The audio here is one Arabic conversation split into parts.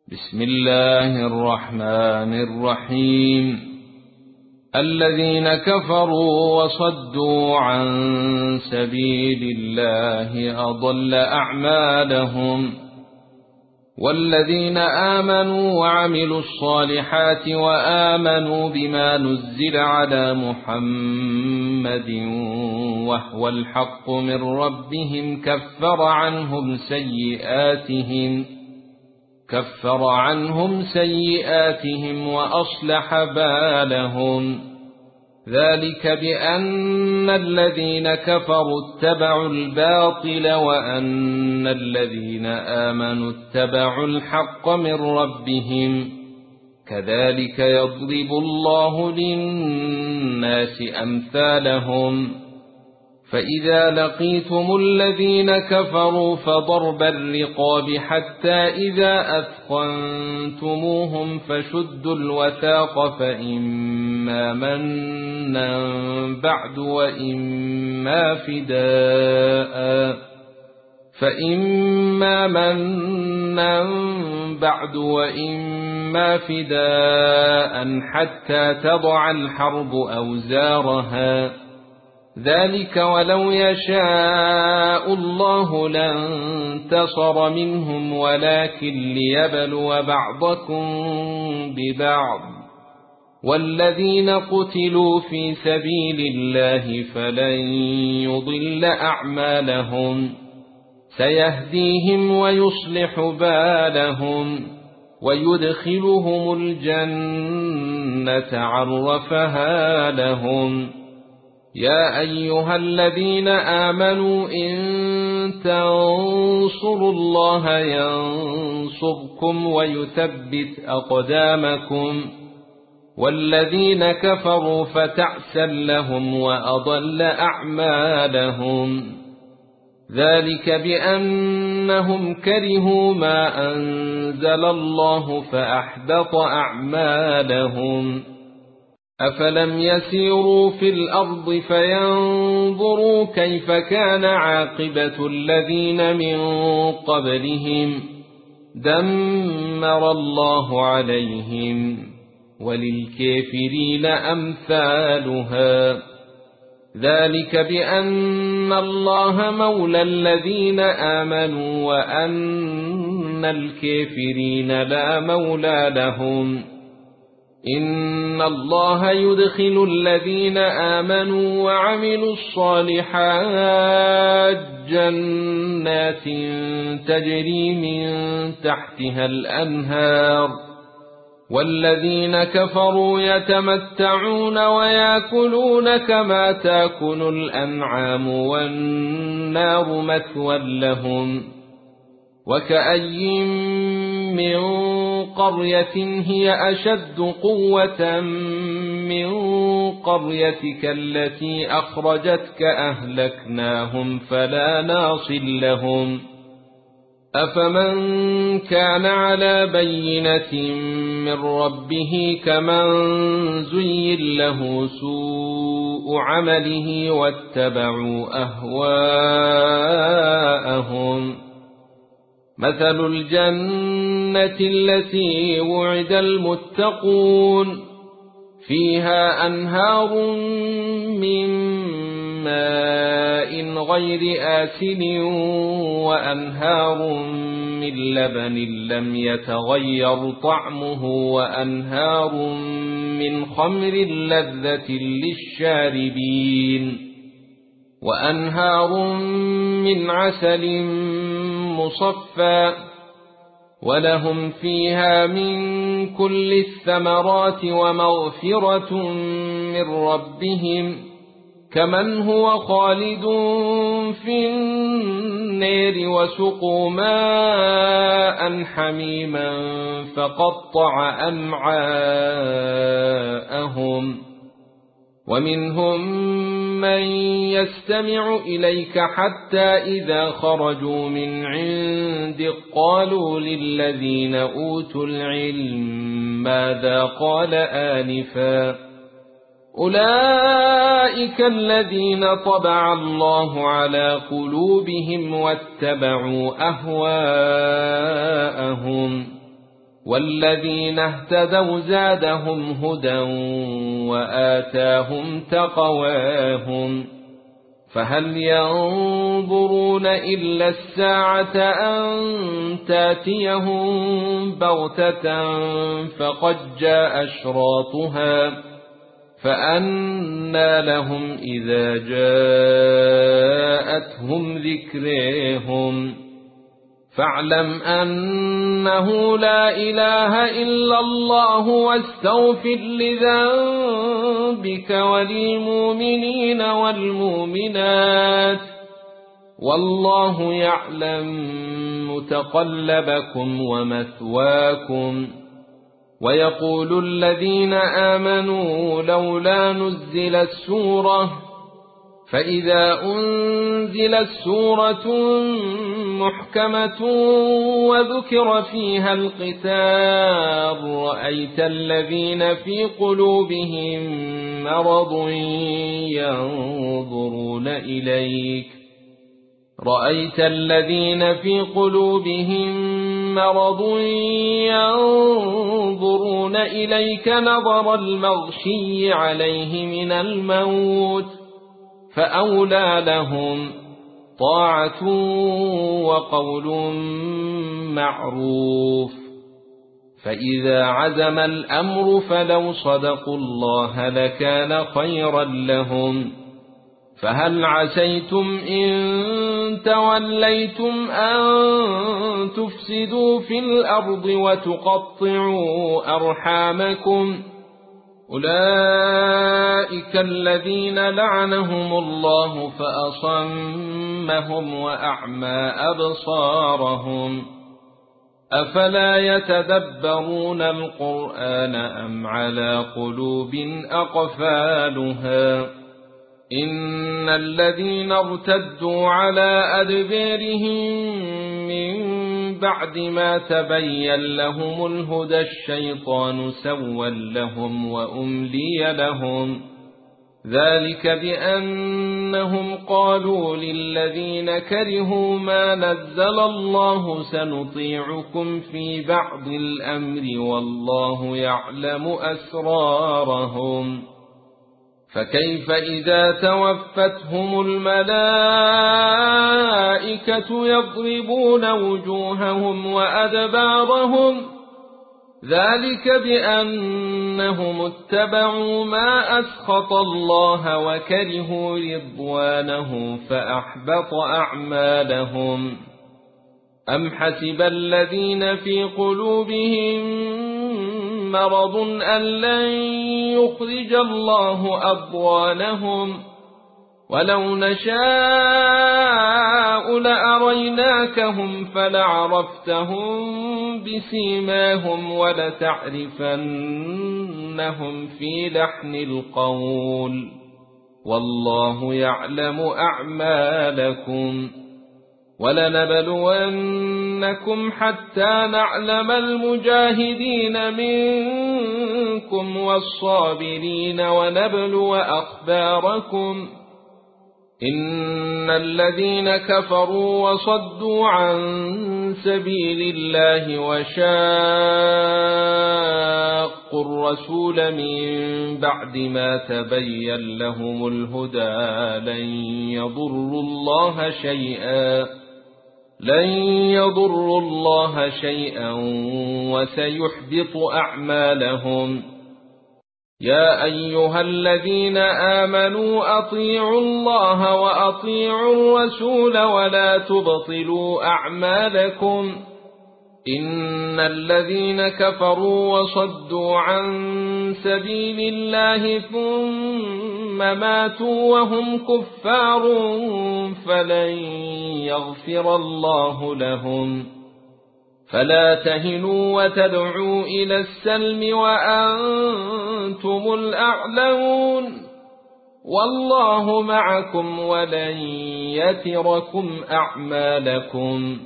بسم الله الرحمن الرحيم. الذين كفروا وصدوا عن سبيل الله أضل أعمالهم، والذين آمنوا وعملوا الصالحات وآمنوا بما نزل على محمد وهو الحق من ربهم كفر عنهم سيئاتهم وأصلح بالهم. ذلك بأن الذين كفروا اتبعوا الباطل وأن الذين آمنوا اتبعوا الحق من ربهم، كذلك يضرب الله للناس أمثالهم. فإذا لقيتم الذين كفروا فضرب الرقاب حتى إذا أثخنتموهم فشدوا الوثاق فإما منا بعد وإما فداء حتى تضع الحرب أوزارها. ذلك ولو يشاء الله لانتصر منهم ولكن ليبلو بعضكم ببعض. والذين قتلوا في سبيل الله فلن يضل أعمالهم، سيهديهم ويصلح بالهم ويدخلهم الجنة عرفها لهم. يا أيها الذين آمنوا إن تنصروا الله ينصركم ويثبت أقدامكم. والذين كفروا فتعسا لهم وأضل أعمالهم. ذلك بأنهم كرهوا ما أنزل الله فأحبط أعمالهم. أفلم يسيروا في الأرض فينظروا كيف كان عاقبة الذين من قبلهم، دمر الله عليهم وللكافرين أمثالها. ذلك بأن الله مولى الذين آمنوا وأن الكافرين لا مولى لهم. إن الله يدخل الذين آمنوا وعملوا الصالحات جنات تجري من تحتها الأنهار، والذين كفروا يتمتعون ويأكلون كما تأكل الأنعام والنار مثوى لهم. وكأي من قرية هي أشد قوة من قريتك التي أخرجتك أهلكناهم فلا ناصر لهم. أفمن كان على بينة من ربه كمن زين له سوء عمله واتبعوا أهواءهم. مثل الجنة التي وعد المتقون فيها أنهار من ماء غير آسن وأنهار من لبن لم يتغير طعمه وأنهار من خمر لذة للشاربين وأنهار من عسل مصفى ولهم فيها من كل الثمرات ومغفرة من ربهم كمن هو خالد في النار وسقوا ماء حميما فقطع أمعاءهم. ومنهم من يستمع إليك حتى إذا خرجوا من عندك قالوا للذين أوتوا العلم ماذا قال آنفا أولئك الذين طبع الله على قلوبهم واتبعوا أهواءهم والذين اهتدوا زادهم هدى وآتاهم تقواهم فهل ينظرون إلا الساعة أن تاتيهم بغتة فقد جاء أشراطها فأنى لهم إذا جاءتهم ذكرهم فاعلم أنه لا إله إلا الله واستغفر لذنبك وللمؤمنين والمؤمنات والله يعلم متقلبكم ومثواكم ويقول الذين آمنوا لولا نزلت سورة فإذا أنزلت سورة محكمة وذكر فيها القتال رأيت الذين في قلوبهم مرض ينظرون إليك نظر المغشي عليه من الموت فأولى لهم طاعة وقول معروف فإذا عزم الأمر فلو صدقوا الله لكان خيرا لهم فهل عسيتم إن توليتم أن تفسدوا في الأرض وتقطعوا أرحامكم أولئك الذين لعنهم الله فأصمهم وأعمى أبصارهم أفلا يتدبرون القرآن أم على قلوب أقفالها إن الذين ارتدوا على أدبارهم من بعد ما تبين لهم الهدى الشيطان سوى لهم وأملي لهم ذلك بأنهم قالوا للذين كرهوا ما نزل الله سنطيعكم في بعض الأمر والله يعلم أسرارهم فكيف إذا توفتهم الملائكة يضربون وجوههم وأدبارهم ذلك بأنهم اتبعوا ما أسخط الله وكرهوا رضوانه فأحبط أعمالهم أم حسب الذين في قلوبهم مرض أن لن يخرج الله أضغانهم ولو نشاء لأريناكهم فلعرفتهم بسيماهم ولتعرفنهم في لحن القول والله يعلم أعمالكم ولنبلونكم حتى نعلم المجاهدين منكم والصابرين ونبلو أخباركم إن الذين كفروا وصدوا عن سبيل الله وشاقوا الرسول من بعد ما تبين لهم الهدى لن يضروا الله شيئا وسيحبط أعمالهم يا أيها الذين آمنوا أطيعوا الله وأطيعوا الرسول ولا تبطلوا أعمالكم إن الذين كفروا وصدوا عن سبيل الله ثم ماتوا وهم كفار فلن يغفر الله لهم فلا تهنوا وتدعوا إلى السلم وأنتم الأعلون والله معكم ولن يتركم أعمالكم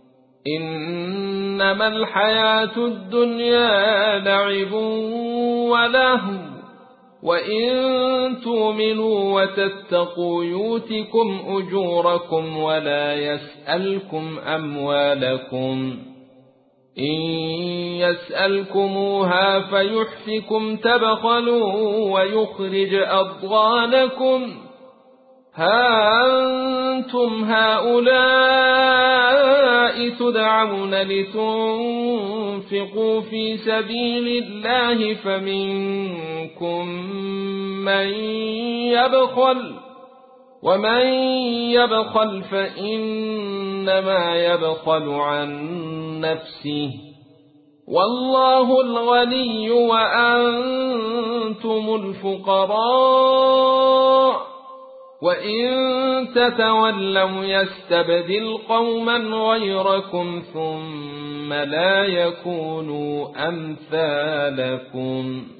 إنما الحياة الدنيا لعب ولهو وإن تؤمنوا وتتقوا يؤتكم أجوركم ولا يسألكم أموالكم إن يسألكموها فيحفكم تبخلوا ويخرج أضغانكم ها أنتم هؤلاء تدعون لتنفقوا في سبيل الله فمنكم من يبخل ومن يبخل فإنما يبخل عن نفسه والله الغني وأنتم الفقراء وإن تتولوا يستبدل قوما غيركم ثم لا يكونوا أمثالكم